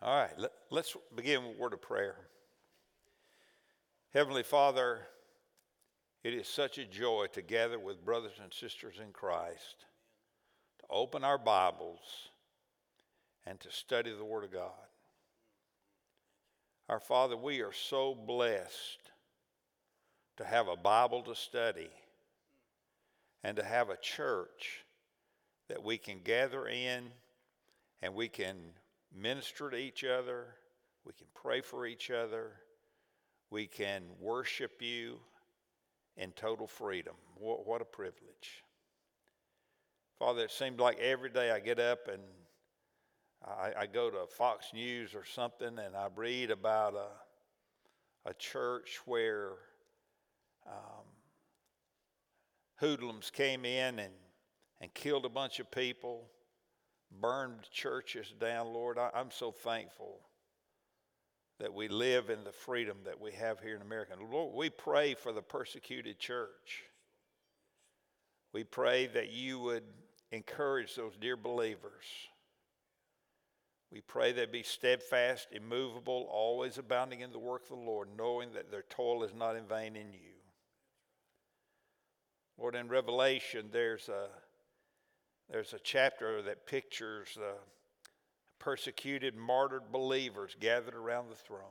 All right, let's begin with a word of prayer. Heavenly Father, it is such a joy to gather with brothers and sisters in Christ, to open our Bibles, and to study the Word of God. Our Father, we are so blessed to have a Bible to study and to have a church that we can gather in and we can minister to each other, we can pray for each other, we can worship you in total freedom. What a privilege. Father, it seems like every day I get up and I go to Fox News or something and I read about a church where hoodlums came in and killed a bunch of people, burned churches down. Lord, I'm so thankful that we live in the freedom that we have here in America. Lord, we pray for the persecuted church. We pray that you would encourage those dear believers. We pray they be steadfast, immovable, always abounding in the work of the Lord, knowing that their toil is not in vain in you. Lord, in Revelation, there's a chapter that pictures the persecuted, martyred believers gathered around the throne.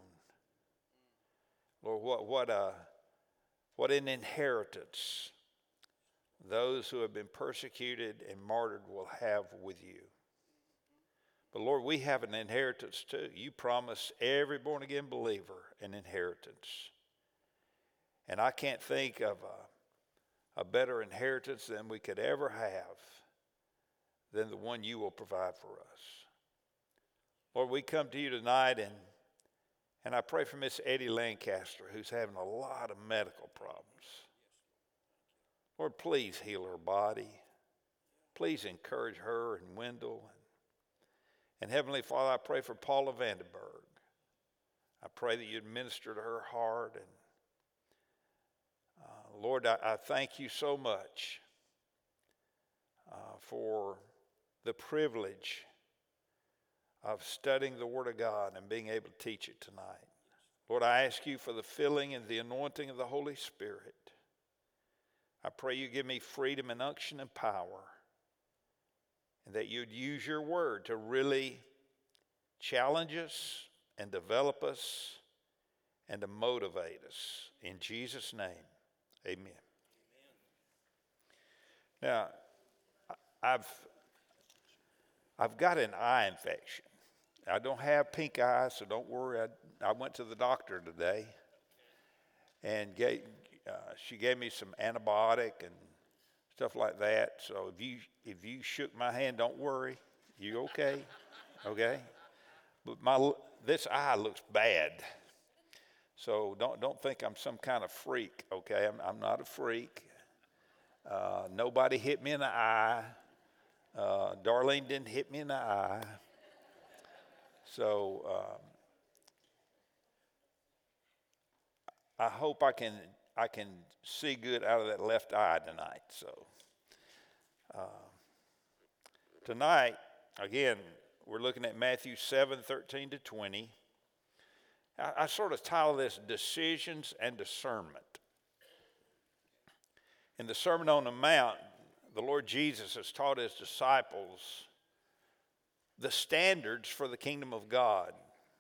Lord, what an inheritance those who have been persecuted and martyred will have with you. But Lord, we have an inheritance too. You promise every born-again believer an inheritance. And I can't think of a better inheritance than we could ever have than the one you will provide for us. Lord, we come to you tonight and I pray for Miss Eddie Lancaster, who's having a lot of medical problems. Lord, please heal her body. Please encourage her and Wendell. And Heavenly Father, I pray for Paula Vandenberg. I pray that you'd minister to her heart. And Lord, I thank you so much for the privilege of studying the Word of God and being able to teach it tonight. Lord, I ask you for the filling and the anointing of the Holy Spirit. I pray you give me freedom and unction and power, and that you'd use your word to really challenge us and develop us and to motivate us. In Jesus' name, amen. Now, I've got an eye infection. I don't have pink eye, so don't worry. I went to the doctor today, and she gave me some antibiotic and stuff like that. So if you shook my hand, don't worry. You okay? Okay? But this eye looks bad. So don't think I'm some kind of freak, okay? I'm not a freak. Nobody hit me in the eye. Darlene didn't hit me in the eye. So I hope I can see good out of that left eye tonight. So tonight, again, we're looking at Matthew 7:13-20. I sort of title this Decisions and Discernment. In the Sermon on the Mount, the Lord Jesus has taught his disciples the standards for the kingdom of God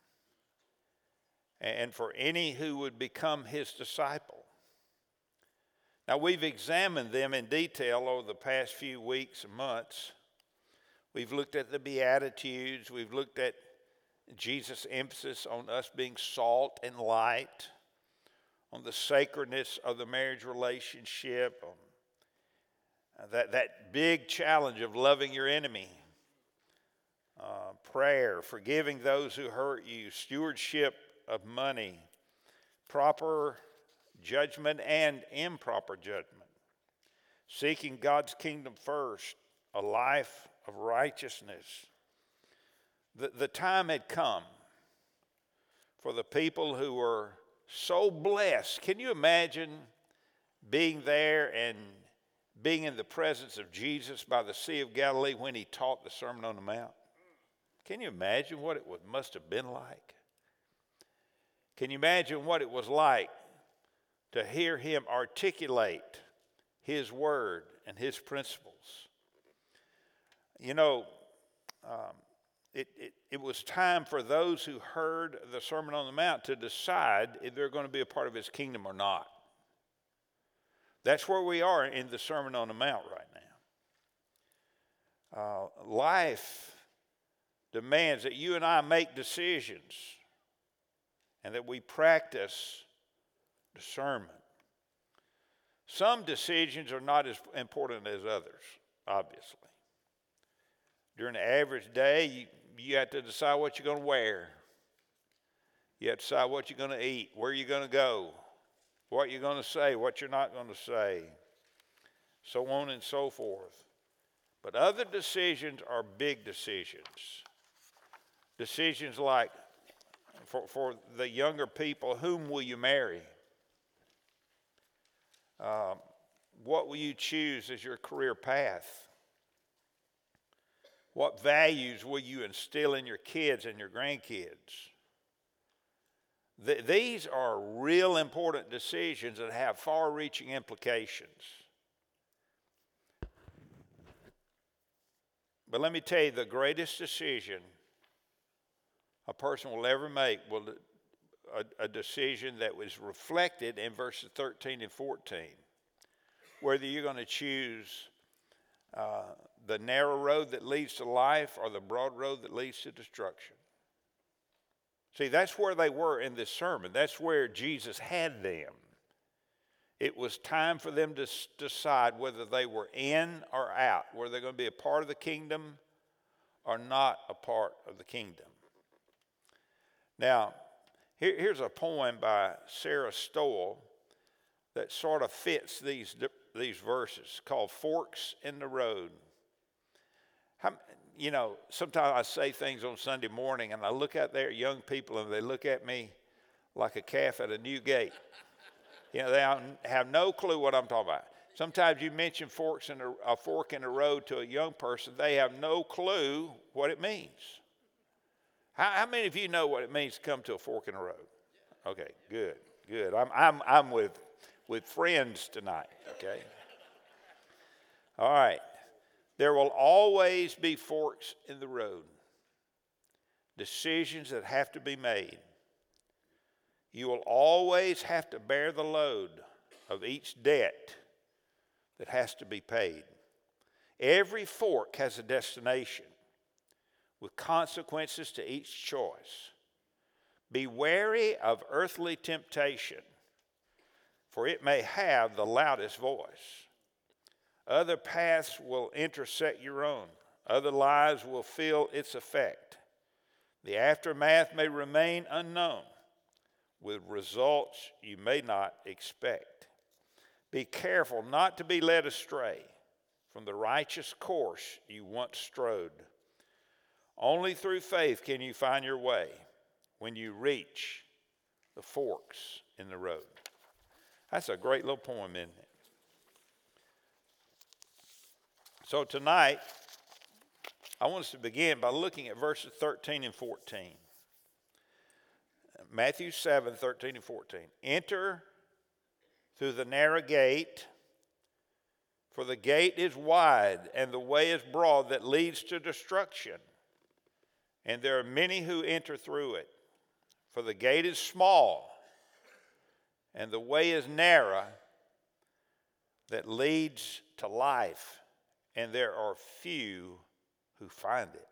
and for any who would become his disciple. Now, we've examined them in detail over the past few weeks and months. We've looked at the Beatitudes. We've looked at Jesus' emphasis on us being salt and light, on the sacredness of the marriage relationship, on that big challenge of loving your enemy, prayer, forgiving those who hurt you, stewardship of money, proper judgment and improper judgment, seeking God's kingdom first, a life of righteousness. The time had come for the people who were so blessed. Can you imagine being there and being in the presence of Jesus by the Sea of Galilee when he taught the Sermon on the Mount? Can you imagine what it must have been like? Can you imagine what it was like to hear him articulate his word and his principles? You know, it was time for those who heard the Sermon on the Mount to decide if they're going to be a part of his kingdom or not. That's where we are in the Sermon on the Mount right now. Life demands that you and I make decisions and that we practice discernment. Some decisions are not as important as others, obviously. During the average day, you have to decide what you're going to wear. You have to decide what you're going to eat, where you're going to go, what you're going to say, what you're not going to say, so on and so forth. But other decisions are big decisions. Decisions like, for the younger people, whom will you marry? What will you choose as your career path? What values will you instill in your kids and your grandkids? These are real important decisions that have far-reaching implications. But let me tell you, the greatest decision a person will ever make will a decision that was reflected in verses 13 and 14. Whether you're going to choose the narrow road that leads to life or the broad road that leads to destruction. See, that's where they were in this sermon. That's where Jesus had them. It was time for them to decide whether they were in or out, whether they're going to be a part of the kingdom or not a part of the kingdom. Now, here's a poem by Sarah Stowell that sort of fits these verses, called Forks in the Road. Sometimes I say things on Sunday morning and I look out there at young people and they look at me like a calf at a new gate. They have no clue what I'm talking about. Sometimes you mention a fork in the road to a young person, they have no clue what it means. How many of you know what it means to come to a fork in the road? Okay, good. I'm with friends tonight, okay? All right. There will always be forks in the road, decisions that have to be made. You will always have to bear the load of each debt that has to be paid. Every fork has a destination with consequences to each choice. Be wary of earthly temptation, for it may have the loudest voice. Other paths will intersect your own. Other lives will feel its effect. The aftermath may remain unknown, with results you may not expect. Be careful not to be led astray from the righteous course you once strode. Only through faith can you find your way when you reach the forks in the road. That's a great little poem, isn't it? So tonight, I want us to begin by looking at verses 13 and 14. Matthew 7, 13 and 14. Enter through the narrow gate, for the gate is wide and the way is broad that leads to destruction, and there are many who enter through it. For the gate is small and the way is narrow that leads to life, and there are few who find it.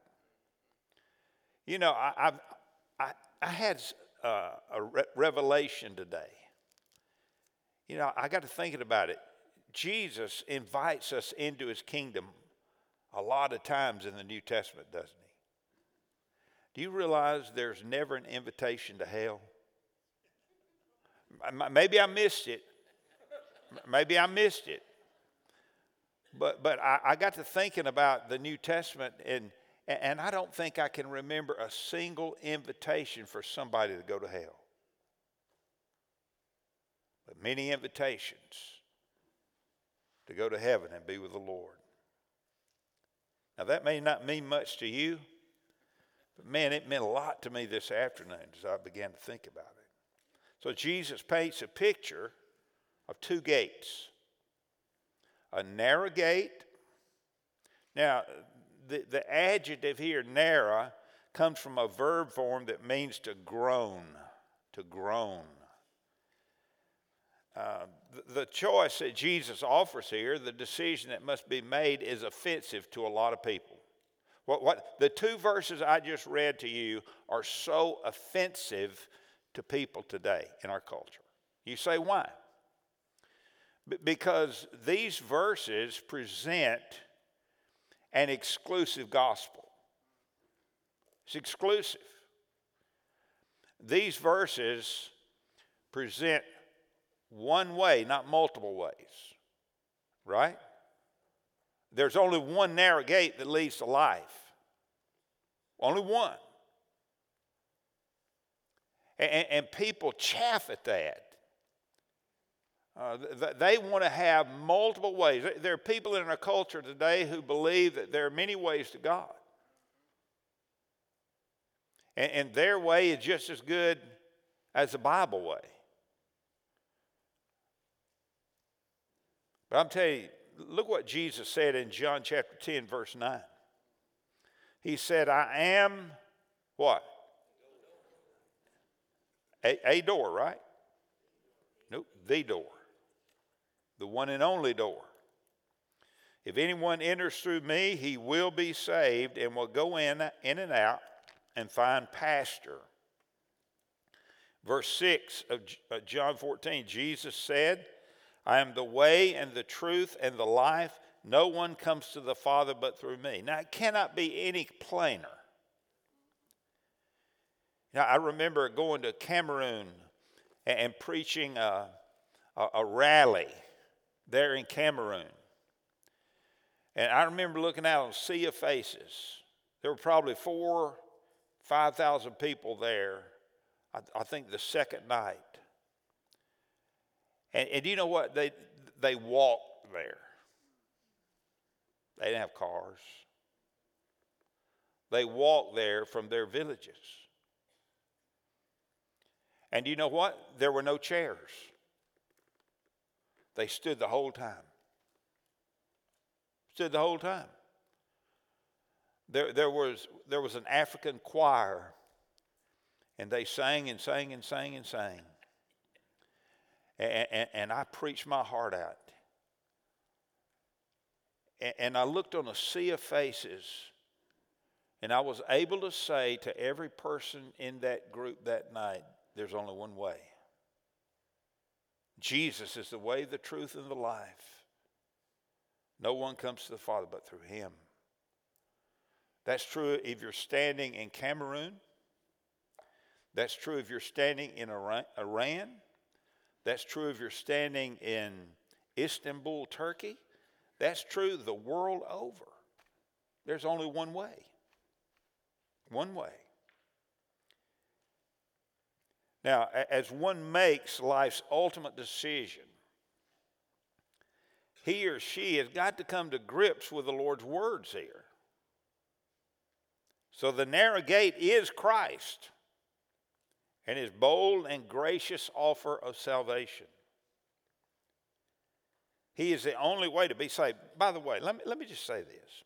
I had a revelation today. I got to thinking about it. Jesus invites us into his kingdom a lot of times in the New Testament, doesn't he? Do you realize there's never an invitation to hell? Maybe I missed it. But I got to thinking about the New Testament, and I don't think I can remember a single invitation for somebody to go to hell. But many invitations to go to heaven and be with the Lord. Now that may not mean much to you, Man, it meant a lot to me this afternoon as I began to think about it. So Jesus paints a picture of two gates. A narrow gate. Now, the adjective here, narrow, comes from a verb form that means to groan. To groan. The choice that Jesus offers here, the decision that must be made, is offensive to a lot of people. The two verses I just read to you are so offensive to people today in our culture. You say, why? Because these verses present an exclusive gospel. It's exclusive. These verses present one way, not multiple ways. Right? There's only one narrow gate that leads to life. Only one. And people chaff at that. They want to have multiple ways. There are people in our culture today who believe that there are many ways to God. And their way is just as good as the Bible way. But I'm telling you, look what Jesus said in John chapter 10, verse 9. He said, I am what? A door, right? Nope, the door. The one and only door. If anyone enters through me, he will be saved and will go in and out and find pasture. Verse 6 of John 14, Jesus said, I am the way and the truth and the life. No one comes to the Father but through me. Now, it cannot be any plainer. Now, I remember going to Cameroon and preaching a rally there in Cameroon. And I remember looking out on a sea of faces. There were probably 5,000 people there, I think the second night. And you know what? They walked there. They didn't have cars. They walked there from their villages. And you know what? There were no chairs. They stood the whole time. Stood the whole time. There was an African choir, and they sang and sang and sang and sang. And I preached my heart out. And I looked on a sea of faces, and I was able to say to every person in that group that night, there's only one way. Jesus is the way, the truth, and the life. No one comes to the Father but through him. That's true if you're standing in Cameroon. That's true if you're standing in Iran. That's true if you're standing in Istanbul, Turkey. That's true the world over. There's only one way. One way. Now, as one makes life's ultimate decision, he or she has got to come to grips with the Lord's words here. So the narrow gate is Christ and his bold and gracious offer of salvation. He is the only way to be saved. By the way, let me just say this.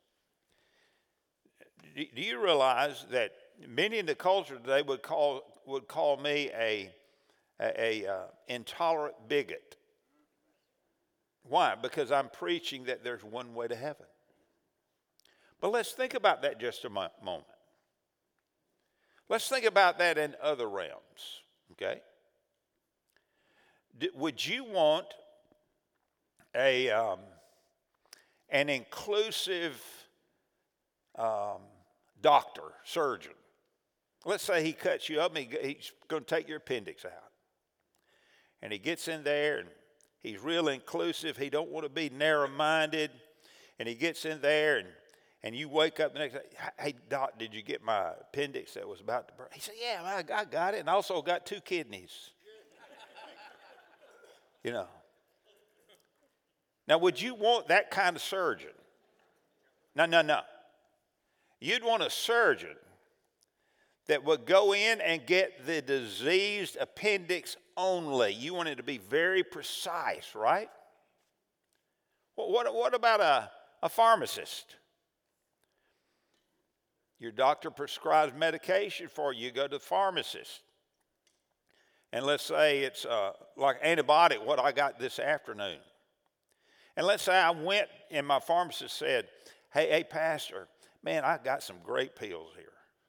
Do you realize that many in the culture today would call me a intolerant bigot? Why? Because I'm preaching that there's one way to heaven. But let's think about that just a moment. Let's think about that in other realms, okay? Would you want an inclusive doctor, surgeon? Let's say he cuts you up and he's going to take your appendix out. And he gets in there and he's real inclusive. He don't want to be narrow-minded. And he gets in there and you wake up the next day, hey, doc, did you get my appendix that was about to burst? He said, yeah, I got it. And I also got 2 kidneys. You know. Now, would you want that kind of surgeon? No. You'd want a surgeon that would go in and get the diseased appendix only. You wanted to be very precise, right? What about a pharmacist? Your doctor prescribes medication for you. You go to the pharmacist. And let's say it's like antibiotic, what I got this afternoon. And let's say I went and my pharmacist said, hey, pastor, man, I got some great pills here.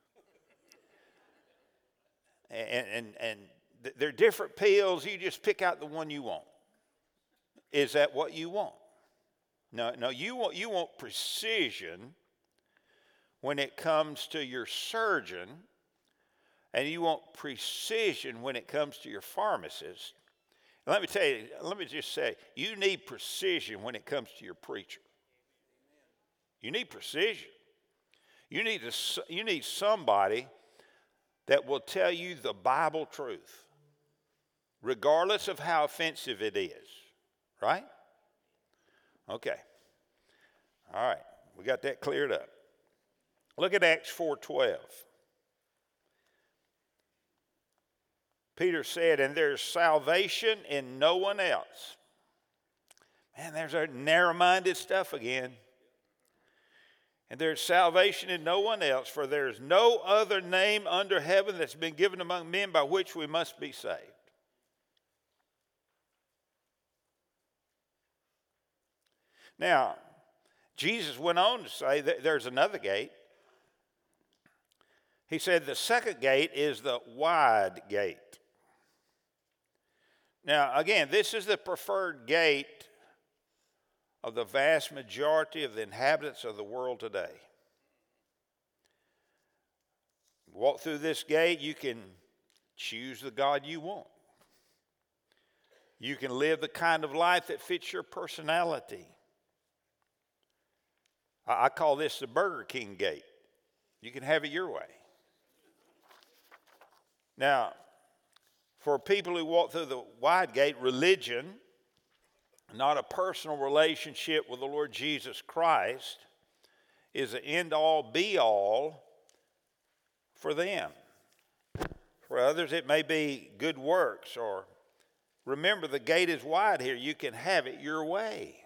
And they're different pills. You just pick out the one you want. Is that what you want? No, you want precision when it comes to your surgeon, and you want precision when it comes to your pharmacist. And let me just say, you need precision when it comes to your preacher. You need precision. You need somebody that will tell you the Bible truth, regardless of how offensive it is, right? Okay. All right, we got that cleared up. Look at Acts 4:12. Peter said, and there's salvation in no one else. Man, there's our narrow-minded stuff again. And there's salvation in no one else, for there is no other name under heaven that's been given among men by which we must be saved. Now, Jesus went on to say that there's another gate. He said the second gate is the wide gate. Now, again, this is the preferred gate of the vast majority of the inhabitants of the world today. Walk through this gate, you can choose the God you want. You can live the kind of life that fits your personality. I call this the Burger King gate. You can have it your way. Now, for people who walk through the wide gate, religion, not a personal relationship with the Lord Jesus Christ, is the end-all, be-all for them. For others, it may be good works, or remember, the gate is wide here. You can have it your way.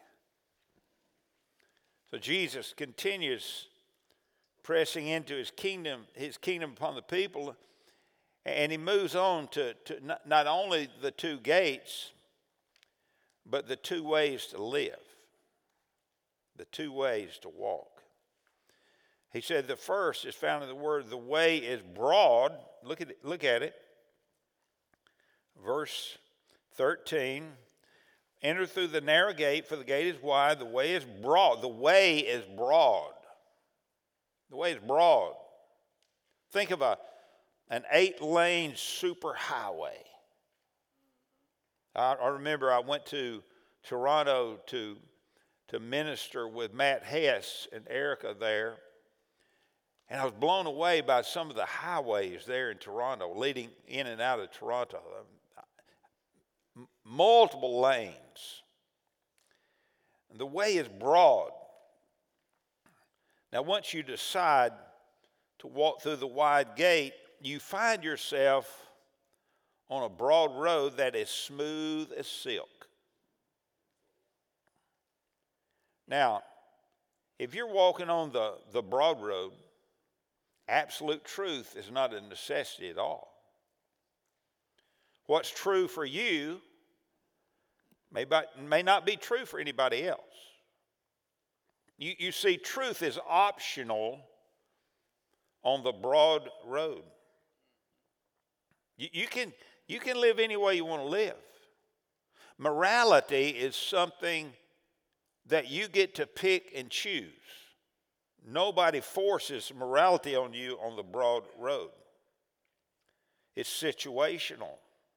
So Jesus continues pressing into his kingdom upon the people, and he moves on to not only the two gates, but the two ways to live, the two ways to walk. He said the first is found in the word, the way is broad. Look at it. Verse 13. Enter through the narrow gate, for the gate is wide, the way is broad. The way is broad. The way is broad. Think of an 8-lane superhighway. I remember I went to Toronto to minister with Matt Hess and Erica there, and I was blown away by some of the highways there in Toronto, leading in and out of Toronto. Multiple lanes. The way is broad. Now, once you decide to walk through the wide gate, you find yourself on a broad road that is smooth as silk. Now, if you're walking on the broad road, absolute truth is not a necessity at all. What's true for you may not be true for anybody else. You see, truth is optional on the broad road. You can live any way you want to live. Morality is something that you get to pick and choose. Nobody forces morality on you on the broad road. It's situational.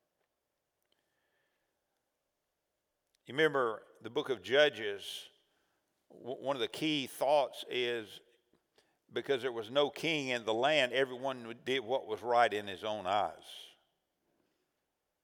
You remember the book of Judges, one of the key thoughts is because there was no king in the land, everyone did what was right in his own eyes.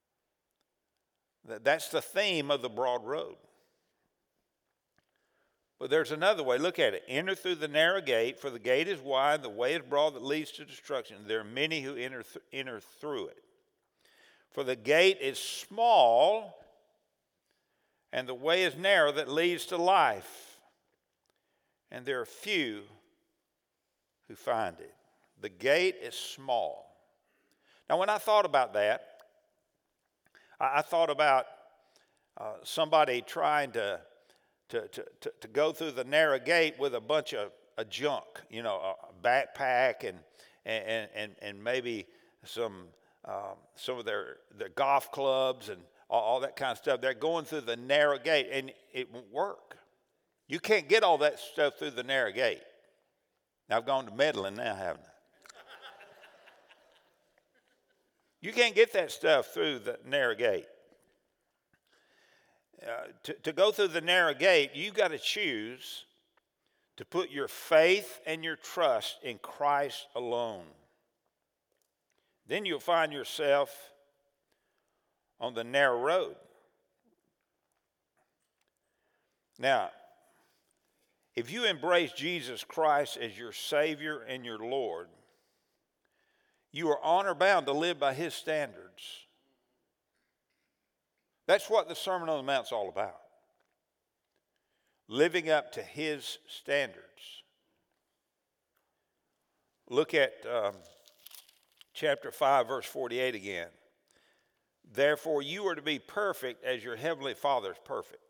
That's the theme of the broad road. But there's another way. Look at it. Enter through the narrow gate, for the gate is wide, the way is broad that leads to destruction. There are many who enter through it. For the gate is small, and the way is narrow that leads to life, and there are few who find it. The gate is small. Now, when I thought about that, I thought about somebody trying to go through the narrow gate with a bunch of junk, a backpack and maybe some of their golf clubs and all that kind of stuff. They're going through the narrow gate, and it won't work. You can't get all that stuff through the narrow gate. Now, I've gone to meddling now, haven't I? You can't get that stuff through the narrow gate. To go through the narrow gate, you've got to choose to put your faith and your trust in Christ alone. Then you'll find yourself on the narrow road. Now, if you embrace Jesus Christ as your Savior and your Lord, you are honor bound to live by His standards. That's what the Sermon on the Mount is all about. Living up to His standards. Look at chapter 5, verse 48 again. Therefore, you are to be perfect as your heavenly Father is perfect.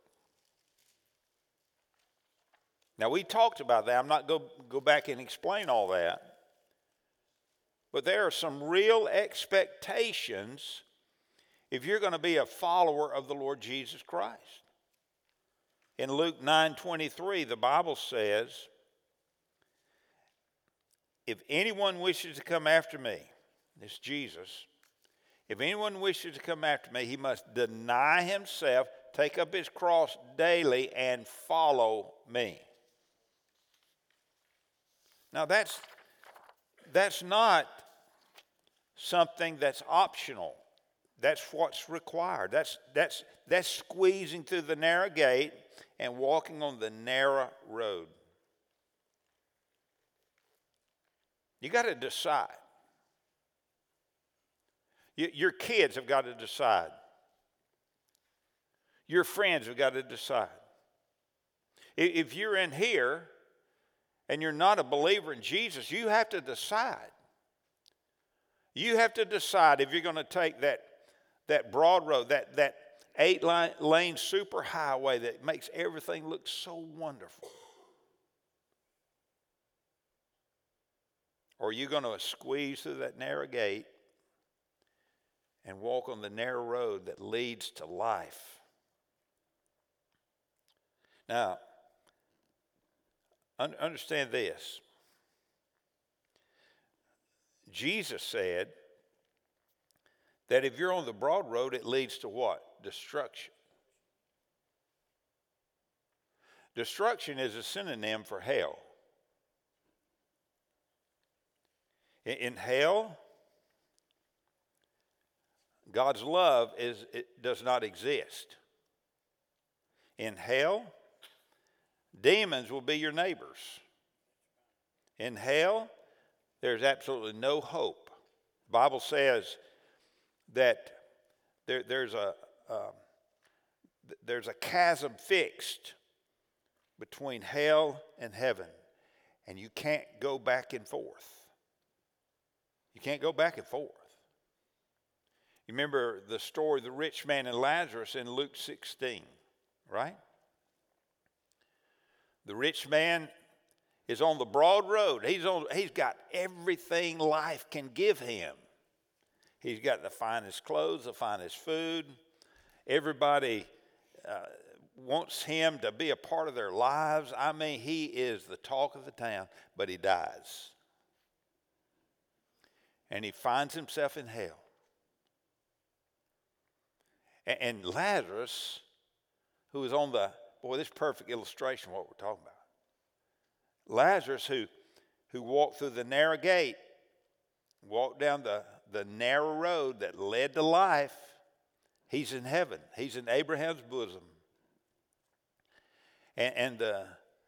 Now, we talked about that. I'm not going to go back and explain all that. But there are some real expectations if you're going to be a follower of the Lord Jesus Christ. In Luke 9:23, the Bible says, if anyone wishes to come after me, this Jesus, if anyone wishes to come after me, he must deny himself, take up his cross daily, and follow me. Now that's not something that's optional. That's what's required. That's squeezing through the narrow gate and walking on the narrow road. You got to decide. Your kids have got to decide. Your friends have got to decide. If you're in here and you're not a believer in Jesus, you have to decide. You have to decide if you're going to take that broad road, that 8-lane superhighway that makes everything look so wonderful. Or are you going to squeeze through that narrow gate and walk on the narrow road that leads to life? Now, understand this. Jesus said that if you're on the broad road, it leads to what? Destruction. Destruction is a synonym for hell. In hell, God's love does not exist. In hell, demons will be your neighbors. In hell, there's absolutely no hope. The Bible says that there's a chasm fixed between hell and heaven, and you can't go back and forth. You can't go back and forth. You remember the story of the rich man and Lazarus in Luke 16, right? The rich man is on the broad road. He's got everything life can give him. He's got the finest clothes, the finest food. Everybody wants him to be a part of their lives. I mean, he is the talk of the town, but he dies. And he finds himself in hell. And Lazarus, who is on the, boy, this is perfect illustration of what we're talking about. Lazarus, who walked through the narrow gate, walked down the narrow road that led to life, he's in heaven. He's in Abraham's bosom. And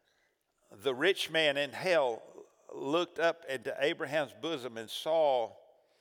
the rich man in hell looked up into Abraham's bosom and saw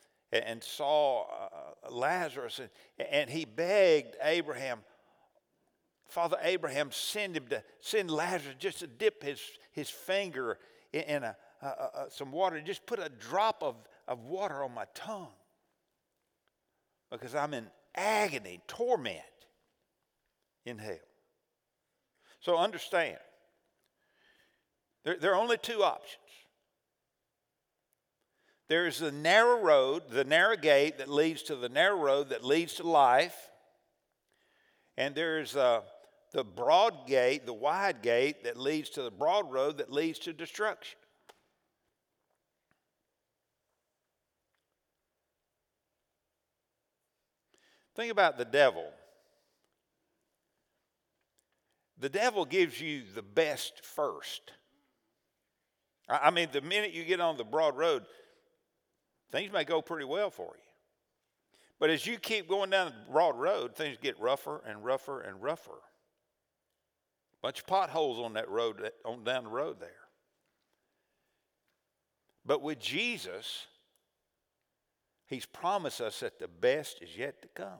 Lazarus, and he begged Abraham, Father Abraham, send Lazarus just to dip his finger in some water, just put a drop of water on my tongue, because I'm in agony, torment in hell. So understand, there are only two options. There is the narrow road, the narrow gate that leads to the narrow road that leads to life. And there's the broad gate, the wide gate that leads to the broad road that leads to destruction. Think about the devil. The devil gives you the best first. I mean, the minute you get on the broad road, things may go pretty well for you. But as you keep going down the broad road, things get rougher and rougher and rougher. A bunch of potholes on that road, on down the road there. But with Jesus, he's promised us that the best is yet to come.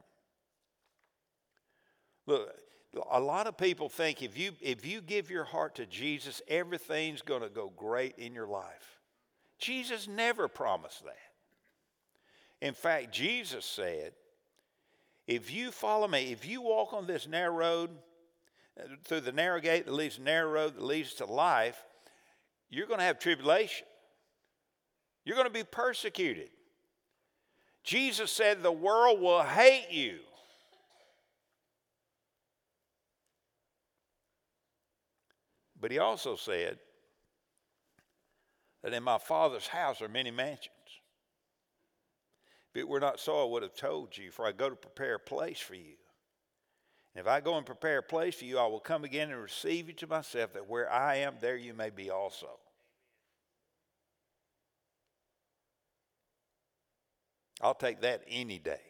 Look, a lot of people think if you give your heart to Jesus, everything's going to go great in your life. Jesus never promised that. In fact, Jesus said, if you follow me, if you walk on this narrow road, through the narrow gate that leads to the narrow road that leads to life, you're going to have tribulation. You're going to be persecuted. Jesus said the world will hate you. But he also said that in my Father's house are many mansions. If it were not so, I would have told you, for I go to prepare a place for you. And if I go and prepare a place for you, I will come again and receive you to myself, that where I am, there you may be also. I'll take that any day.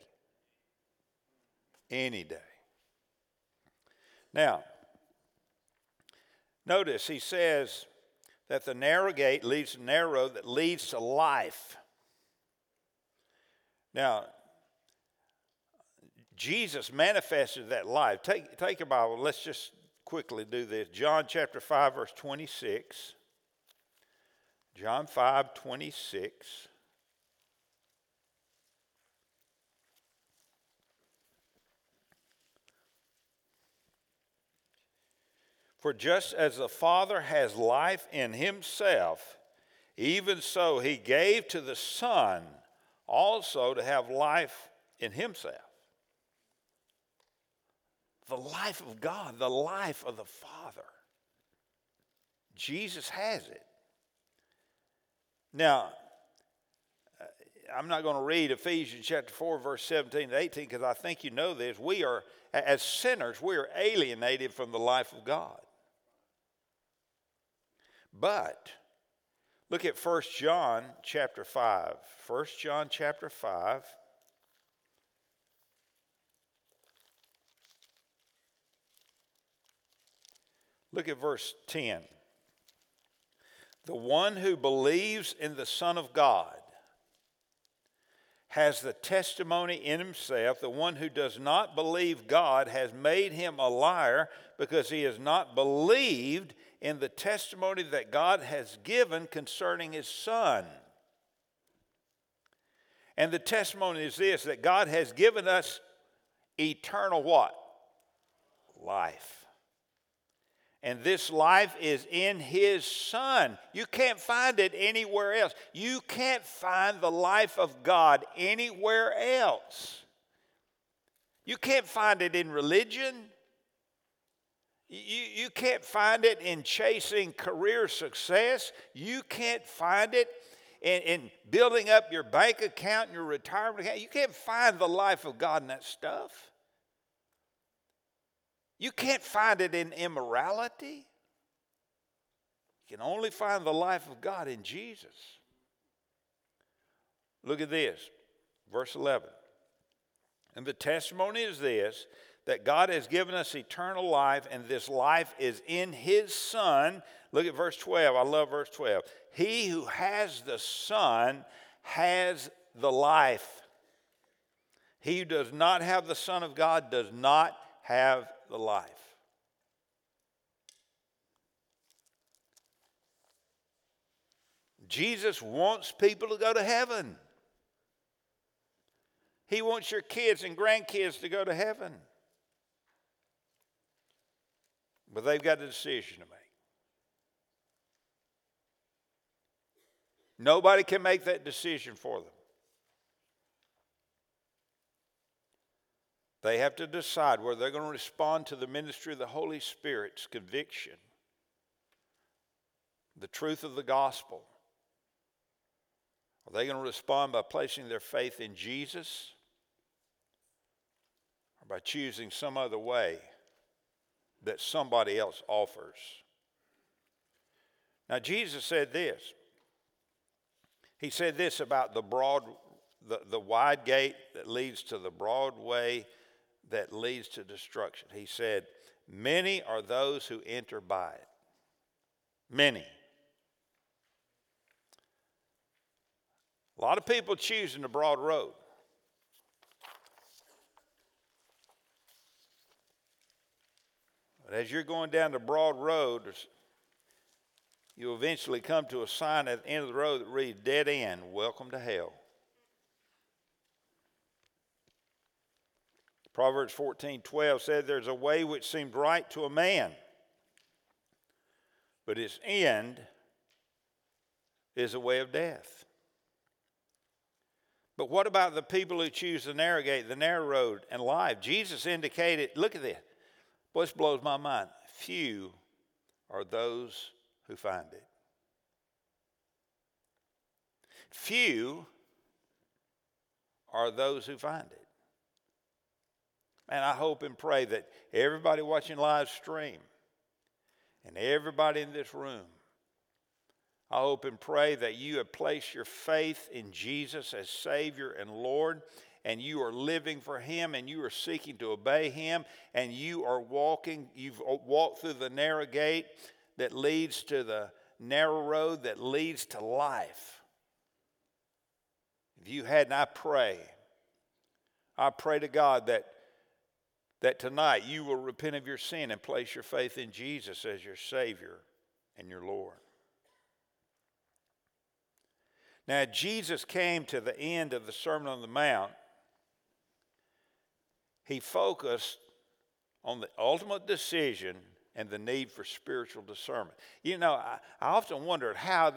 Any day. Now, notice he says that the narrow gate leads to the narrow road that leads to life. Now, Jesus manifested that life. Take your Bible. Let's just quickly do this. John chapter 5, verse 26. John 5, 26. For just as the Father has life in himself, even so he gave to the Son also to have life in himself. The life of God, the life of the Father. Jesus has it. Now, I'm not going to read Ephesians chapter 4, verse 17 to 18, because I think you know this. We are, as sinners, we are alienated from the life of God. But look at 1 John chapter 5. 1 John chapter 5. Look at verse 10. The one who believes in the Son of God has the testimony in himself. The one who does not believe God has made him a liar, because he has not believed in the testimony that God has given concerning his Son. And the testimony is this, that God has given us eternal what? Life. And this life is in his Son. You can't find it anywhere else. You can't find the life of God anywhere else. You can't find it in religion. You can't find it in chasing career success. You can't find it in building up your bank account and your retirement account. You can't find the life of God in that stuff. You can't find it in immorality. You can only find the life of God in Jesus. Look at this, verse 11. And the testimony is this, that God has given us eternal life, and this life is in his Son. Look at verse 12. I love verse 12. He who has the Son has the life. He who does not have the Son of God does not have the life. Jesus wants people to go to heaven. He wants your kids and grandkids to go to heaven. But they've got a decision to make. Nobody can make that decision for them. They have to decide whether they're going to respond to the ministry of the Holy Spirit's conviction, the truth of the gospel. Are they going to respond by placing their faith in Jesus, or by choosing some other way that somebody else offers? Now, Jesus said this. He said this about the wide gate that leads to the broad way that leads to destruction. He said, many are those who enter by it. Many. A lot of people choosing the broad road. But as you're going down the broad road, you'll eventually come to a sign at the end of the road that reads, dead end, welcome to hell. Proverbs 14:12 said, there's a way which seemed right to a man, but its end is a way of death. But what about the people who choose the narrow gate, the narrow road, and life? Jesus indicated, look at this. Boy, this blows my mind. Few are those who find it. Few are those who find it. And I hope and pray that everybody watching live stream and everybody in this room, I hope and pray that you have placed your faith in Jesus as Savior and Lord, and you are living for him, and you are seeking to obey him, and you've walked through the narrow gate that leads to the narrow road that leads to life. If you hadn't, I pray to God that tonight you will repent of your sin and place your faith in Jesus as your Savior and your Lord. Now, Jesus came to the end of the Sermon on the Mount. He focused on the ultimate decision and the need for spiritual discernment. You know, I often wondered how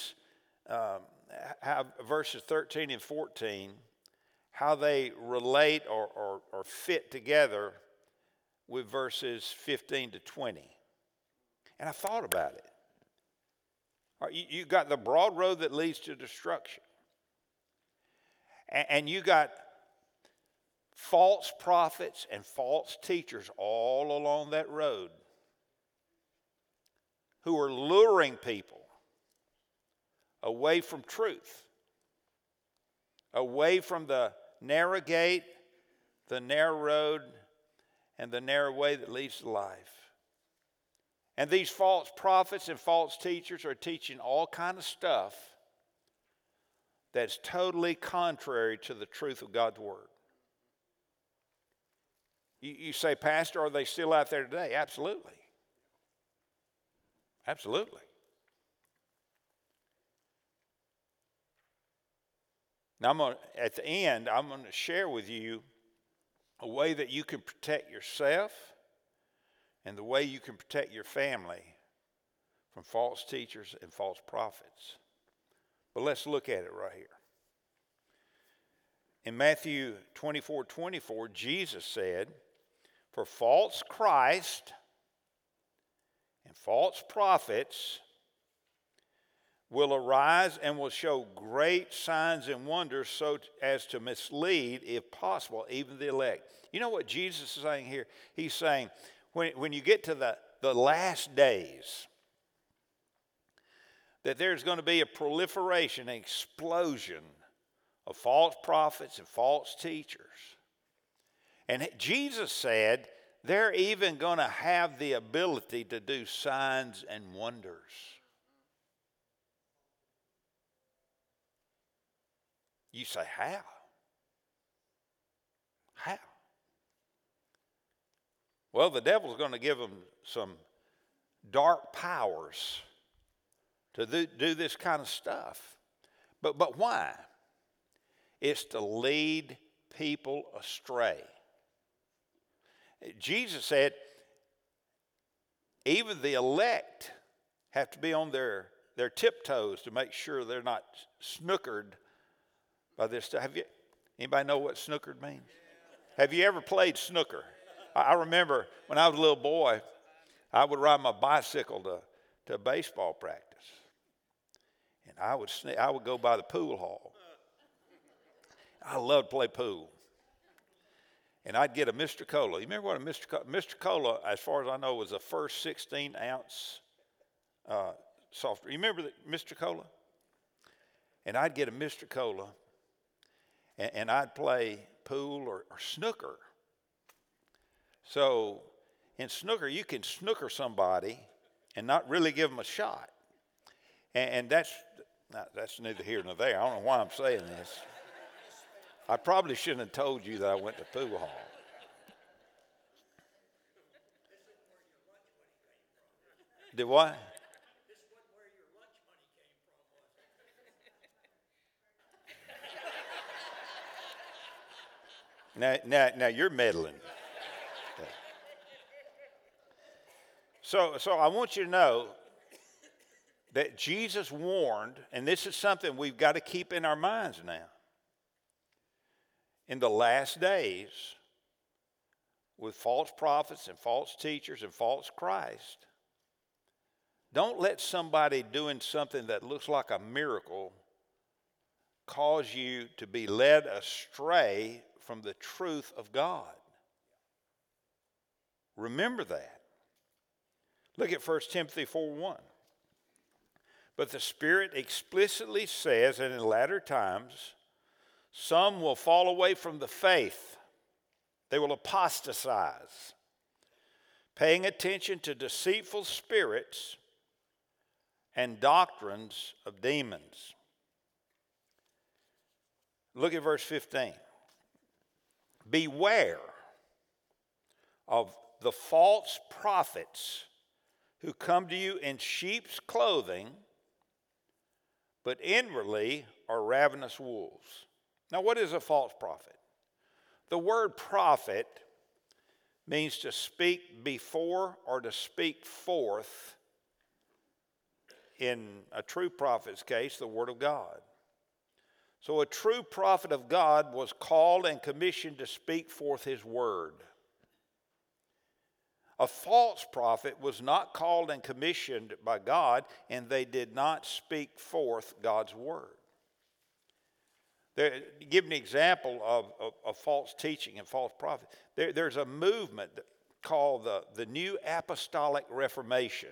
how verses 13 and 14, how they relate or fit together with verses 15 to 20. And I thought about it. You got the broad road that leads to destruction. And you got false prophets and false teachers all along that road who are luring people away from truth, away from the narrow gate, the narrow road, and the narrow way that leads to life. And these false prophets and false teachers are teaching all kind of stuff that's totally contrary to the truth of God's Word. You say, Pastor, are they still out there today? Absolutely. Absolutely. Now, at the end, I'm going to share with you a way that you can protect yourself and the way you can protect your family from false teachers and false prophets. But let's look at it right here. In Matthew 24:24, Jesus said, for false Christ and false prophets will arise and will show great signs and wonders so as to mislead, if possible, even the elect. You know what Jesus is saying here? He's saying, when you get to the last days, that there's going to be a proliferation, an explosion of false prophets and false teachers. And Jesus said they're even going to have the ability to do signs and wonders. You say, how? How? Well, the devil's going to give them some dark powers to do this kind of stuff. But why? It's to lead people astray. Jesus said, even the elect have to be on their tiptoes to make sure they're not snookered by this stuff. Anybody know what snookered means? Have you ever played snooker? I remember when I was a little boy, I would ride my bicycle to baseball practice. And I would go by the pool hall. I loved to play pool. And I'd get a Mr. Cola. You remember what a Mr. Cola, as far as I know, was the first 16-ounce soft drink. You remember Mr. Cola? And I'd get a Mr. Cola, and I'd play pool or snooker. So in snooker, you can snooker somebody and not really give them a shot. And that's neither here nor there. I don't know why I'm saying this. I probably shouldn't have told you that I went to pool hall. Did what? This wasn't where your lunch money came from, was it? Now you're meddling. So I want you to know that Jesus warned, and this is something we've got to keep in our minds now. In the last days, with false prophets and false teachers and false Christ, don't let somebody doing something that looks like a miracle cause you to be led astray from the truth of God. Remember that. Look at 1 Timothy 4:1. But the Spirit explicitly says that in latter times, some will fall away from the faith. They will apostatize, paying attention to deceitful spirits and doctrines of demons. Look at verse 15. Beware of the false prophets who come to you in sheep's clothing, but inwardly are ravenous wolves. Now, what is a false prophet? The word prophet means to speak before or to speak forth, in a true prophet's case, the word of God. So a true prophet of God was called and commissioned to speak forth his word. A false prophet was not called and commissioned by God, and they did not speak forth God's word. Give an example of false teaching and false prophet. There's a movement called the New Apostolic Reformation.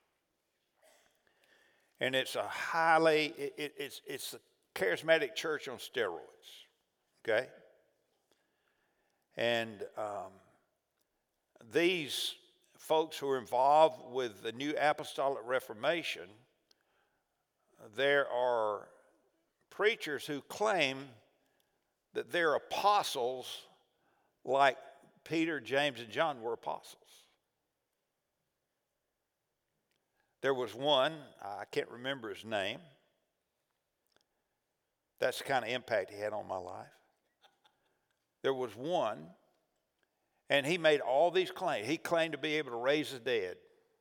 And it's a it's a charismatic church on steroids, okay? And these folks who are involved with the New Apostolic Reformation, there are preachers who claim that they're apostles like Peter, James, and John were apostles. There was one, I can't remember his name. That's the kind of impact he had on my life. There was one, and he made all these claims. He claimed to be able to raise the dead.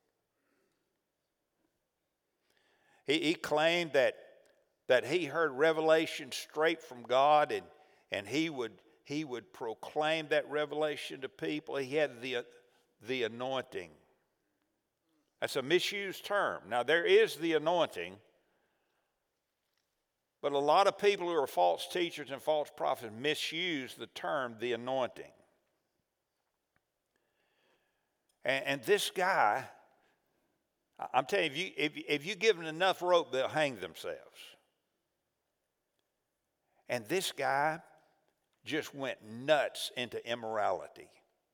He claimed that he heard revelation straight from God, and he would proclaim that revelation to people. He had the anointing. That's a misused term. Now, there is the anointing, but a lot of people who are false teachers and false prophets misuse the term the anointing. And this guy, I'm telling you, if you give them enough rope, they'll hang themselves. And this guy just went nuts into immorality.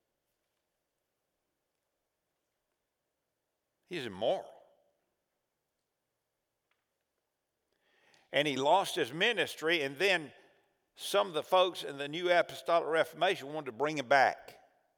He's immoral. And he lost his ministry, and then some of the folks in the New Apostolic Reformation wanted to bring him back.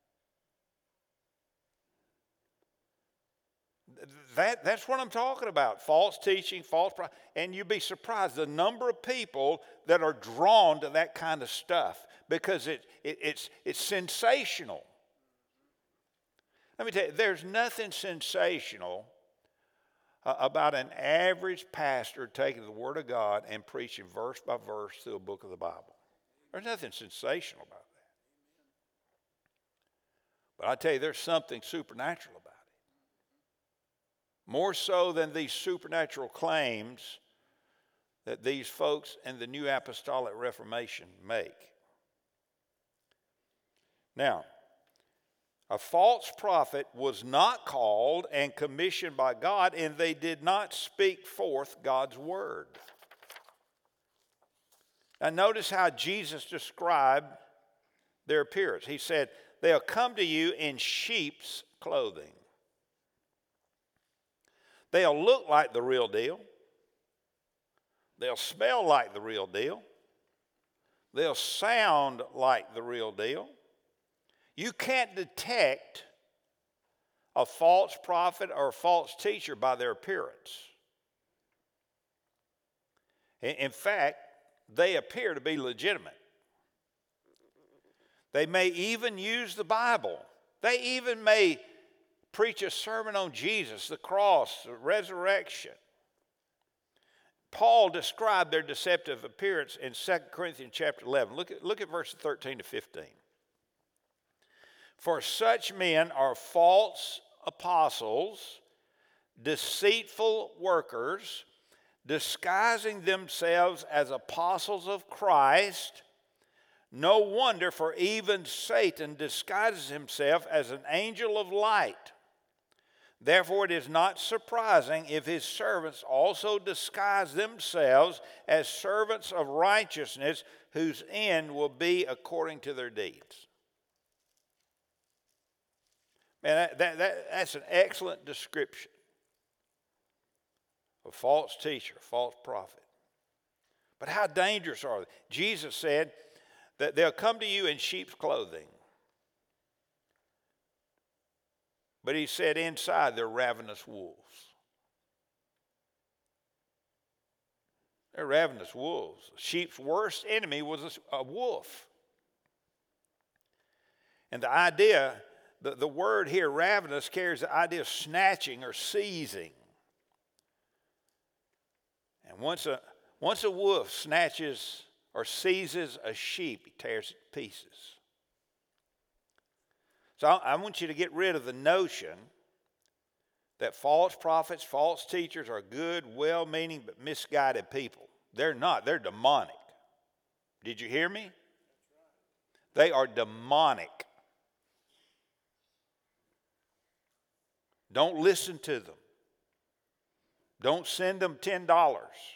That's what I'm talking about. False teaching, and you'd be surprised the number of people that are drawn to that kind of stuff because it's sensational. Let me tell you, there's nothing sensational about an average pastor taking the Word of God and preaching verse by verse through a book of the Bible. There's nothing sensational about that. But I tell you, there's something supernatural about it. More so than these supernatural claims that these folks in the New Apostolic Reformation make. Now, a false prophet was not called and commissioned by God, and they did not speak forth God's word. Now notice how Jesus described their appearance. He said, they'll come to you in sheep's clothing. They'll look like the real deal. They'll smell like the real deal. They'll sound like the real deal. You can't detect a false prophet or a false teacher by their appearance. In fact, they appear to be legitimate. They may even use the Bible. They even may preach a sermon on Jesus, the cross, the resurrection. Paul described their deceptive appearance in 2 Corinthians chapter 11. Look at verses 13 to 15. For such men are false apostles, deceitful workers, disguising themselves as apostles of Christ. No wonder, for even Satan disguises himself as an angel of light. Therefore it is not surprising if his servants also disguise themselves as servants of righteousness, whose end will be according to their deeds. Man, that's an excellent description of false teacher, false prophet. But how dangerous are they? Jesus said that they'll come to you in sheep's clothing. But he said inside they're ravenous wolves. They're ravenous wolves. Sheep's worst enemy was a wolf. And the idea, the word here, ravenous, carries the idea of snatching or seizing. And once a wolf snatches or seizes a sheep, he tears it to pieces. So I want you to get rid of the notion that false prophets, false teachers are good, well-meaning, but misguided people. They're not. They're demonic. Did you hear me? They are demonic. Don't listen to them. Don't send them $10.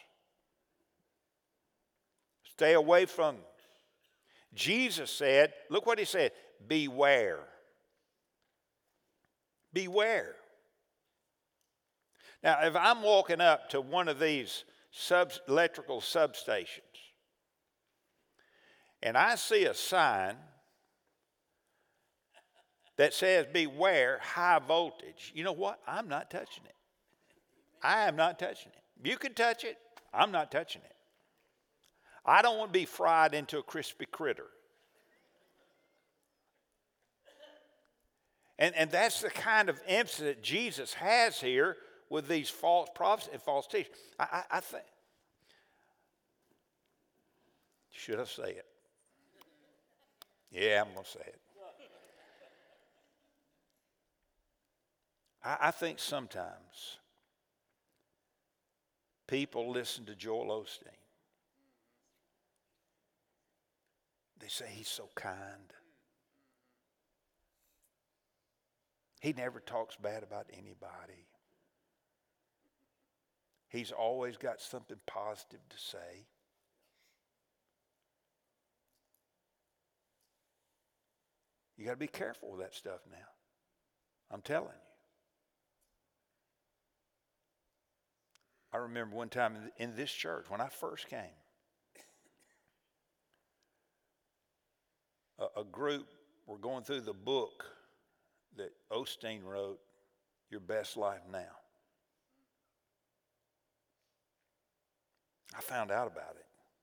Stay away from them. Jesus said, look what he said, beware. Beware. Now, if I'm walking up to one of these electrical substations and I see a sign that says beware high voltage, you know what? I'm not touching it. I am not touching it. You can touch it. I'm not touching it. I don't want to be fried into a crispy critter. And that's the kind of emphasis that Jesus has here with these false prophets and false teachers. I think, should I say it? Yeah, I'm going to say it. I think sometimes people listen to Joel Osteen. They say he's so kind. He never talks bad about anybody. He's always got something positive to say. got to be careful with that stuff now. I'm telling you. I remember one time in this church, when I first came, a group were going through the book that Osteen wrote, Your Best Life Now. I found out about it.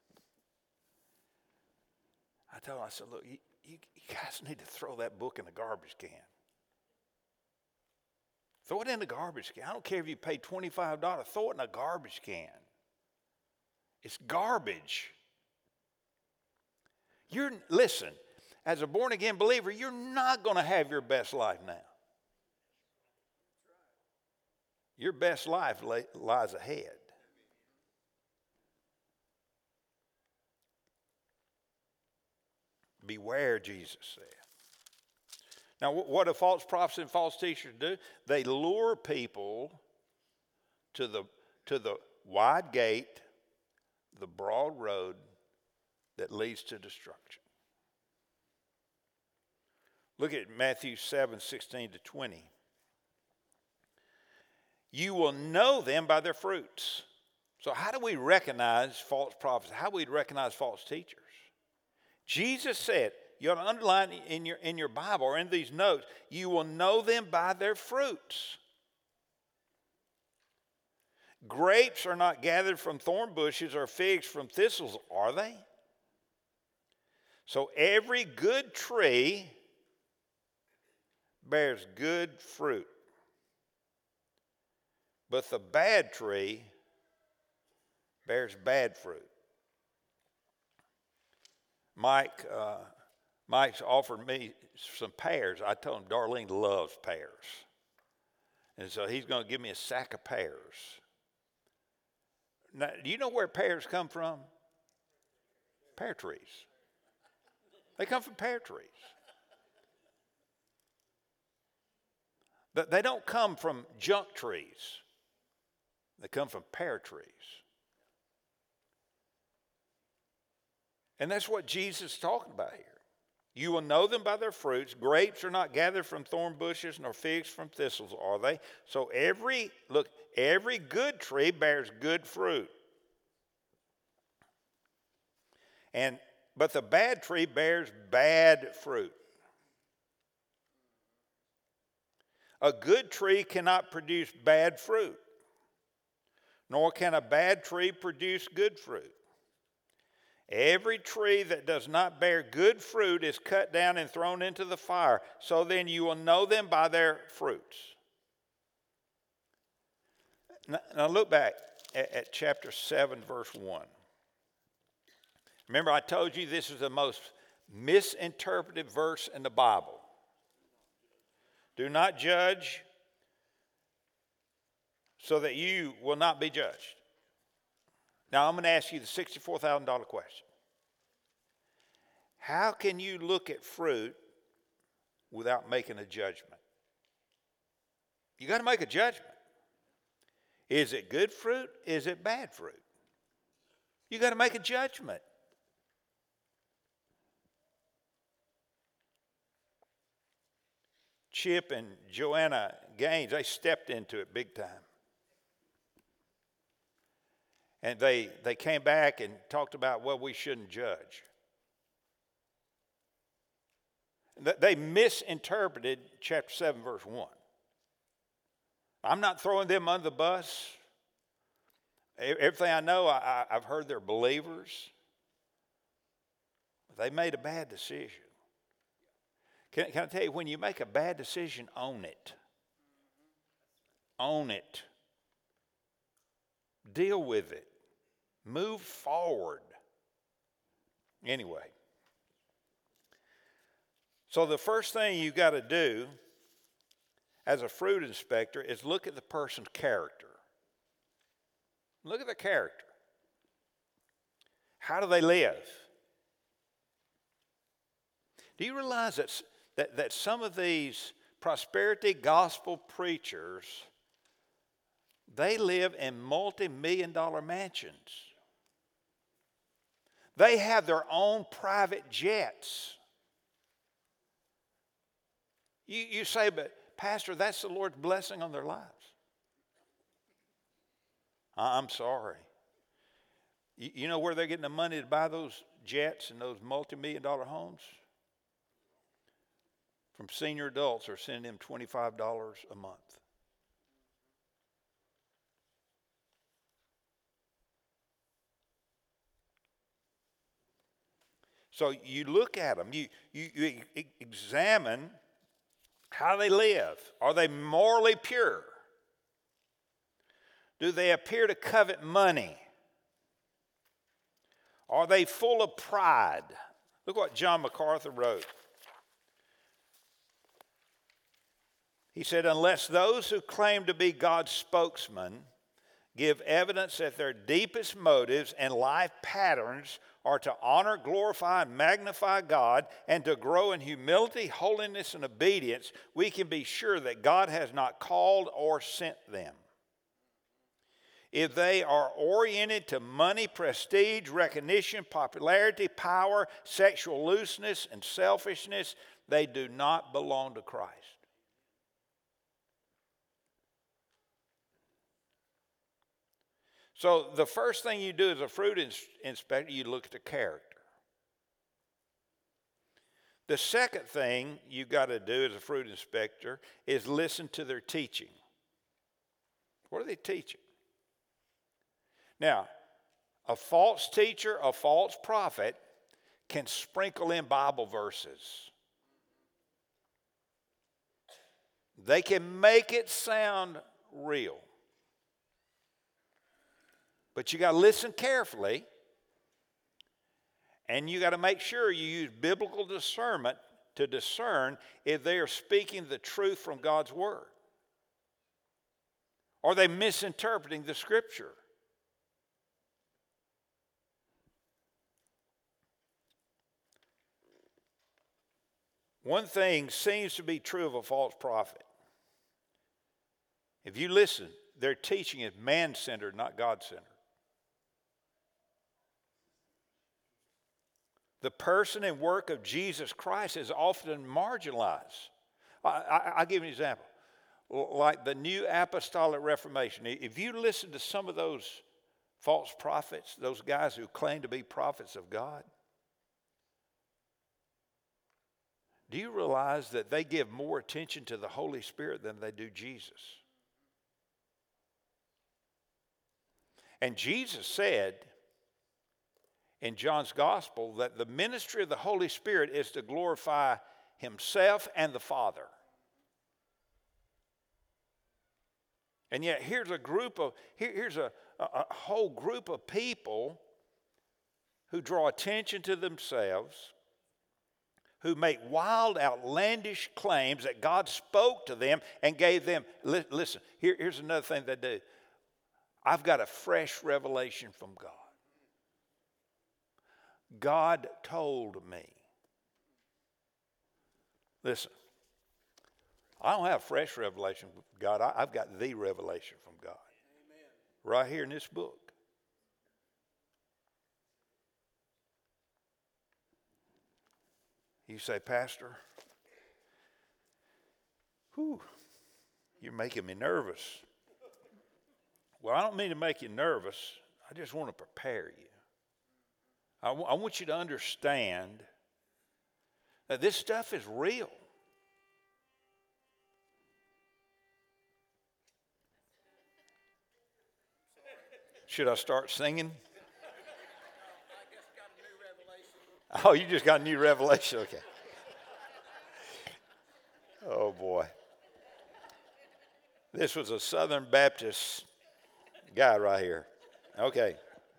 I told him, I said, look, you guys need to throw that book in the garbage can. Throw it in the garbage can. I don't care if you pay $25. Throw it in a garbage can. It's garbage. Listen, as a born-again believer, you're not going to have your best life now. Your best life lies ahead. Beware, Jesus said. Now, what do false prophets and false teachers do? They lure people to the wide gate, the broad road that leads to destruction. Look at Matthew 7:16-20. You will know them by their fruits. So how do we recognize false prophets? How do we recognize false teachers? Jesus said, you ought to underline in your Bible or in these notes, you will know them by their fruits. Grapes are not gathered from thorn bushes or figs from thistles, are they? So every good tree bears good fruit, but the bad tree bears bad fruit. Mike's offered me some pears. I told him Darlene loves pears. And so he's going to give me a sack of pears. Now, do you know where pears come from? Pear trees. They come from pear trees. But they don't come from junk trees. They come from pear trees. And that's what Jesus is talking about here. You will know them by their fruits. Grapes are not gathered from thorn bushes, nor figs from thistles, are they? So every good tree bears good fruit. But the bad tree bears bad fruit. A good tree cannot produce bad fruit, nor can a bad tree produce good fruit. Every tree that does not bear good fruit is cut down and thrown into the fire. So then you will know them by their fruits. Now look back at chapter 7, verse 1. Remember, I told you this is the most misinterpreted verse in the Bible. Do not judge so that you will not be judged. Now, I'm going to ask you the $64,000 question. How can you look at fruit without making a judgment? You got to make a judgment. Is it good fruit? Is it bad fruit? You got to make a judgment. Chip and Joanna Gaines, they stepped into it big time. And they came back and talked about, well, we shouldn't judge. They misinterpreted chapter 7, verse 1. I'm not throwing them under the bus. Everything I know, I've heard they're believers. They made a bad decision. Can I tell you, when you make a bad decision, own it. Own it. Deal with it. Move forward. Anyway. So the first thing you got to do as a fruit inspector is look at the person's character. Look at their character. How do they live? Do you realize that some of these prosperity gospel preachers, they live in multi-million-dollar mansions? They have their own private jets. You say, but Pastor, that's the Lord's blessing on their lives. I'm sorry. You know where they're getting the money to buy those jets and those multi-million-dollar homes? From senior adults are sending them $25 a month. So you look at them, you examine how they live. Are they morally pure? Do they appear to covet money? Are they full of pride? Look what John MacArthur wrote. He said, unless those who claim to be God's spokesman give evidence that their deepest motives and life patterns are to honor, glorify, and magnify God and to grow in humility, holiness, and obedience, we can be sure that God has not called or sent them. If they are oriented to money, prestige, recognition, popularity, power, sexual looseness, and selfishness, they do not belong to Christ. So the first thing you do as a fruit inspector, you look at the character. The second thing you got to do as a fruit inspector is listen to their teaching. What are they teaching? Now, a false teacher, a false prophet can sprinkle in Bible verses. They can make it sound real. But you got to listen carefully, and you got to make sure you use biblical discernment to discern if they are speaking the truth from God's word. Are they misinterpreting the scripture? One thing seems to be true of a false prophet. If you listen, their teaching is man-centered, not God-centered. The person and work of Jesus Christ is often marginalized. I'll give you an example. Like the New Apostolic Reformation. If you listen to some of those false prophets, those guys who claim to be prophets of God, do you realize that they give more attention to the Holy Spirit than they do Jesus? And Jesus said in John's Gospel that the ministry of the Holy Spirit is to glorify Himself and the Father. And yet here's a whole group of people who draw attention to themselves, who make wild, outlandish claims that God spoke to them and gave them. Listen, here's another thing they do. I've got a fresh revelation from God. God told me. Listen, I don't have fresh revelation from God. I've got the revelation from God. Amen. Right here in this book. You say, Pastor, you're making me nervous. Well, I don't mean to make you nervous. I just want to prepare you. I want you to understand that this stuff is real. Should I start singing? I just got a new revelation. Oh, you just got a new revelation? Okay. Oh, boy. This was a Southern Baptist guy right here. Okay.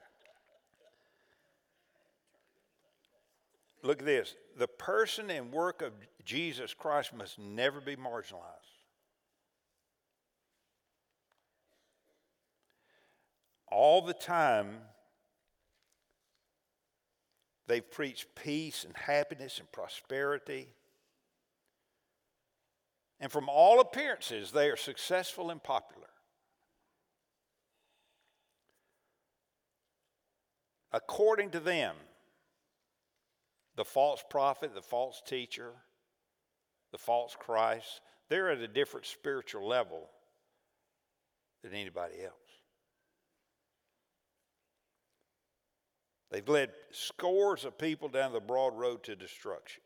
Look at this. The person and work of Jesus Christ must never be marginalized. All the time, they've preached peace and happiness and prosperity. And from all appearances, they are successful and popular. According to them, the false prophet, the false teacher, the false Christ, they're at a different spiritual level than anybody else. They've led scores of people down the broad road to destruction.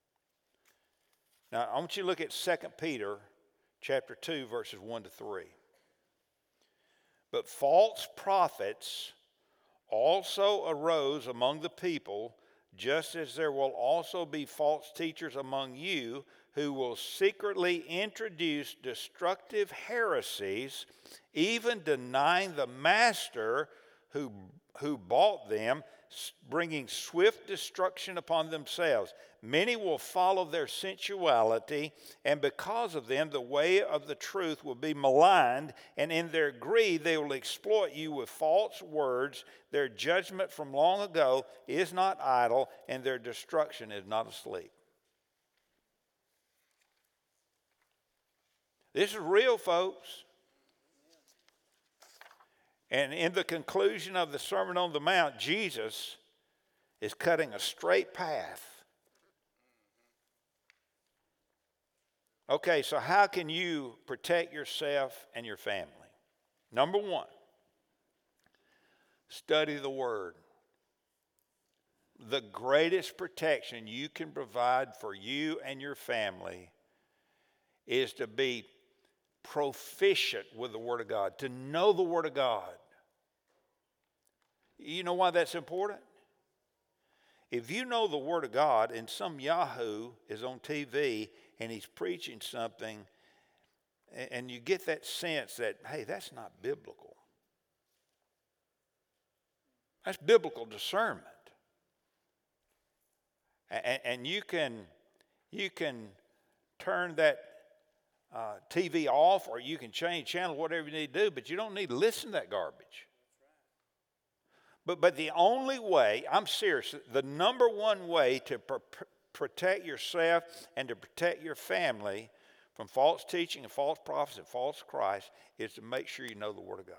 Now, I want you to look at 2 Peter chapter 2, verses 1 to 3. But false prophets also arose among the people, just as there will also be false teachers among you who will secretly introduce destructive heresies, even denying the master who bought them, bringing swift destruction upon themselves. Many will follow their sensuality, and because of them, the way of the truth will be maligned, and in their greed, they will exploit you with false words. Their judgment from long ago is not idle, and their destruction is not asleep. This is real, folks. And in the conclusion of the Sermon on the Mount, Jesus is cutting a straight path. Okay, so how can you protect yourself and your family? Number one, study the Word. The greatest protection you can provide for you and your family is to be proficient with the Word of God, to know the Word of God. You know why that's important? If you know the Word of God and some yahoo is on TV and he's preaching something and you get that sense that, hey, that's not biblical. That's biblical discernment. And you can turn that TV off, or you can change channel, whatever you need to do, but you don't need to listen to that garbage. But the only way, I'm serious, the number one way to protect yourself and to protect your family from false teaching and false prophets and false Christ is to make sure you know the Word of God.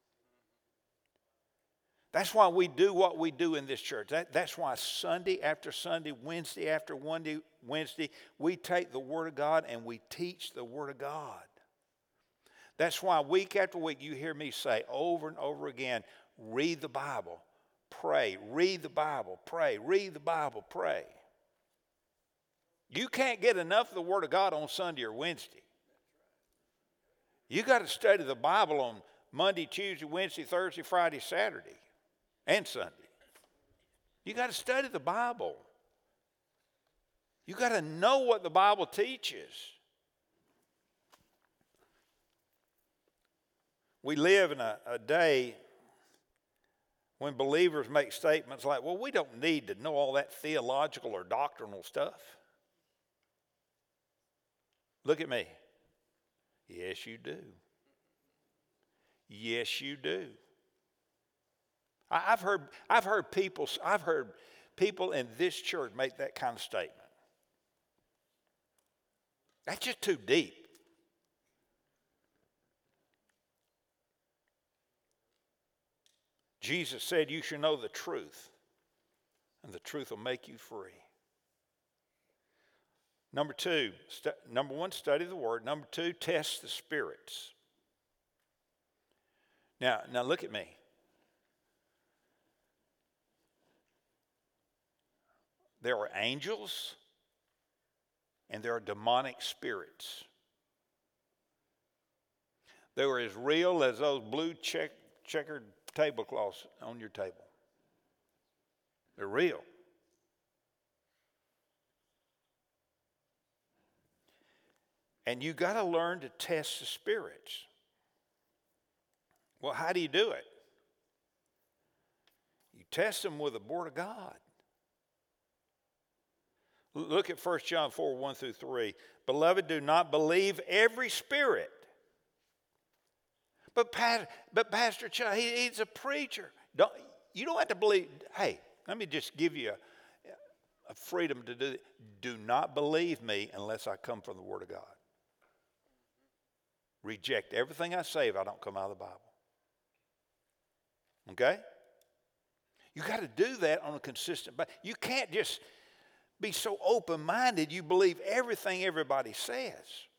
That's why we do what we do in this church. That's why Sunday after Sunday, Wednesday after Wednesday, we take the Word of God and we teach the Word of God. That's why week after week you hear me say over and over again, read the Bible, pray, read the Bible, pray, read the Bible, pray. You can't get enough of the Word of God on Sunday or Wednesday. You got to study the Bible on Monday, Tuesday, Wednesday, Thursday, Friday, Saturday, and Sunday. You got to study the Bible. You got to know what the Bible teaches. We live in a day when believers make statements like, well, we don't need to know all that theological or doctrinal stuff. Look at me. Yes, you do. Yes, you do. I've heard people in this church make that kind of statement. That's just too deep. Jesus said you should know the truth, and the truth will make you free. Number one, study the Word. Number two, test the spirits. Now look at me. There are angels and there are demonic spirits. They were as real as those blue checkered tablecloths on your table. They're real. And you got to learn to test the spirits. Well, how do you do it? You test them with the Word of God. Look at 1 John 4, 1 through 3. Beloved, do not believe every spirit. But Pastor Chuck, he's a preacher. You don't have to believe. Hey, let me just give you a freedom to do it. Do not believe me unless I come from the Word of God. Reject everything I say if I don't come out of the Bible. Okay? You got to do that on a consistent basis. You can't just be so open-minded you believe everything everybody says.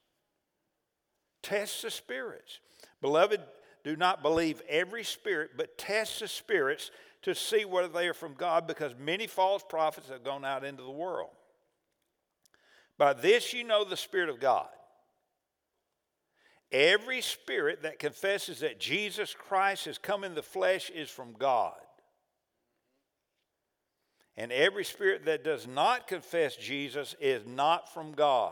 Test the spirits. Beloved, do not believe every spirit, but test the spirits to see whether they are from God, because many false prophets have gone out into the world. By this you know the Spirit of God. Every spirit that confesses that Jesus Christ has come in the flesh is from God. And every spirit that does not confess Jesus is not from God.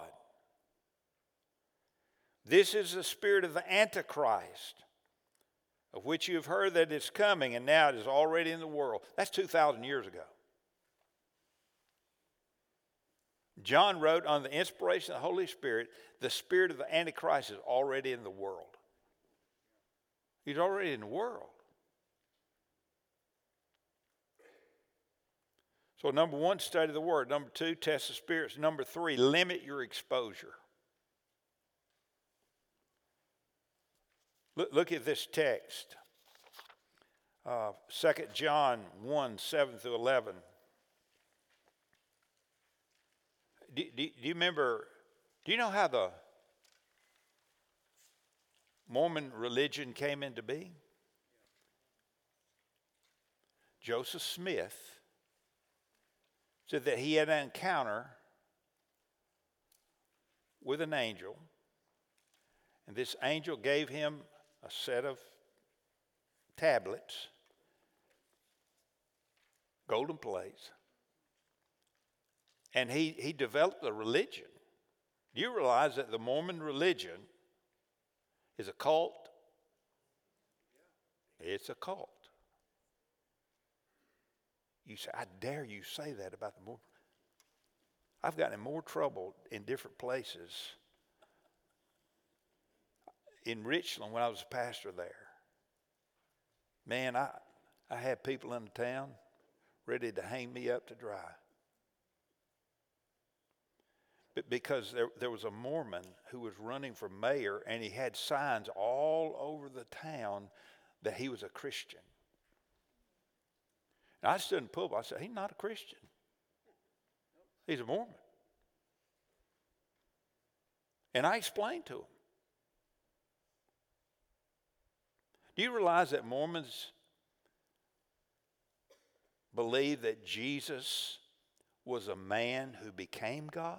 This is the spirit of the Antichrist, of which you have heard that it's coming, and now it is already in the world. That's 2,000 years ago. John wrote, on the inspiration of the Holy Spirit, the spirit of the Antichrist is already in the world. He's already in the world. So number one, study the Word. Number two, test the spirits. Number three, limit your exposure. Look at this text. 2 John 1, 7 through 11. Do you remember, do you know how the Mormon religion came into being? Joseph Smith said that he had an encounter with an angel, and this angel gave him a set of tablets, golden plates, and he developed a religion. Do you realize that the Mormon religion is a cult? It's a cult. You say, I dare you say that about the Mormon. I've gotten in more trouble in different places. In Richland, when I was a pastor there, man, I had people in the town ready to hang me up to dry. But because there was a Mormon who was running for mayor, and he had signs all over the town that he was a Christian. And I stood in the pulpit, I said, he's not a Christian. He's a Mormon. And I explained to him. Do you realize that Mormons believe that Jesus was a man who became God?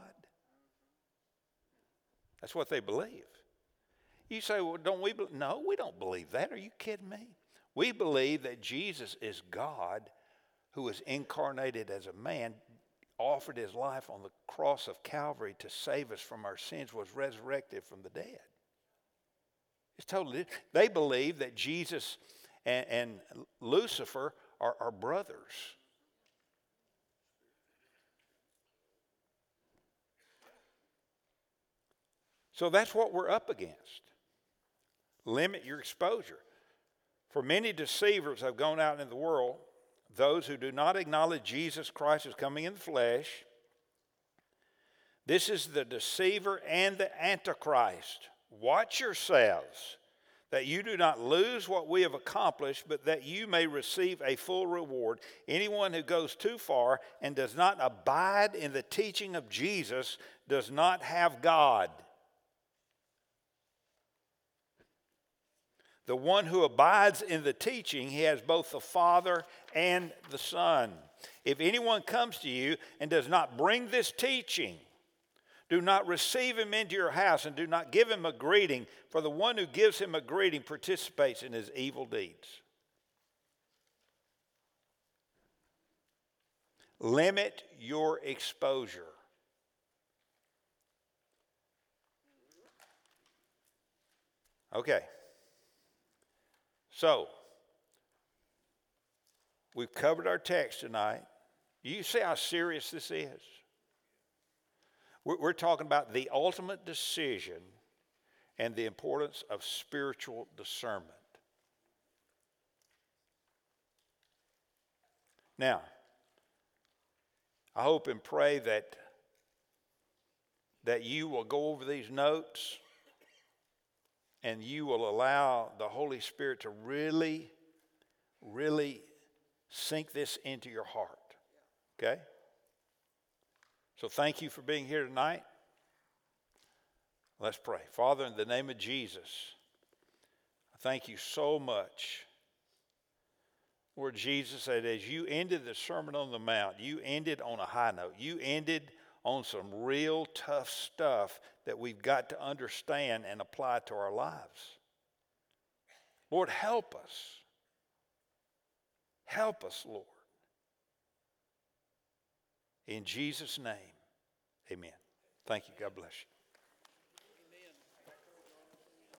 That's what they believe. You say, well, don't we? No, we don't believe that. Are you kidding me? We believe that Jesus is God who was incarnated as a man, offered his life on the cross of Calvary to save us from our sins, was resurrected from the dead. It's totally different. They believe that Jesus and Lucifer are brothers. So that's what we're up against. Limit your exposure. For many deceivers have gone out in the world, those who do not acknowledge Jesus Christ as coming in the flesh. This is the deceiver and the Antichrist. Watch yourselves, that you do not lose what we have accomplished, but that you may receive a full reward. Anyone who goes too far and does not abide in the teaching of Jesus does not have God. The one who abides in the teaching, he has both the Father and the Son. If anyone comes to you and does not bring this teaching, do not receive him into your house and do not give him a greeting, for the one who gives him a greeting participates in his evil deeds. Limit your exposure. Okay. So, we've covered our text tonight. You see how serious this is? We're talking about the ultimate decision and the importance of spiritual discernment. Now, I hope and pray that you will go over these notes and you will allow the Holy Spirit to really, really sink this into your heart. Okay? So thank you for being here tonight. Let's pray. Father, in the name of Jesus, I thank you so much, Lord Jesus, that as you ended the Sermon on the Mount, you ended on a high note. You ended on some real tough stuff that we've got to understand and apply to our lives. Lord, help us. Help us, Lord. In Jesus' name, amen. Thank you. God bless you.